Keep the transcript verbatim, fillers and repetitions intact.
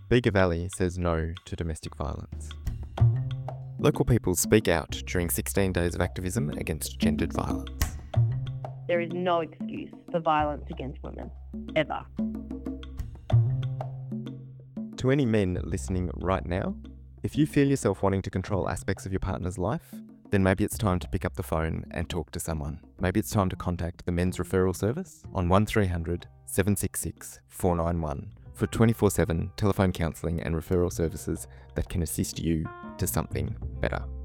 Bega Valley says no to domestic violence. Local people speak out during sixteen days of activism against gendered violence. There is no excuse for violence against women, ever. To any men listening right now, if you feel yourself wanting to control aspects of your partner's life, then maybe it's time to pick up the phone and talk to someone. Maybe it's time to contact the Men's Referral Service on one three hundred, seven six six, four nine one for twenty-four seven telephone counselling and referral services that can assist you to something better.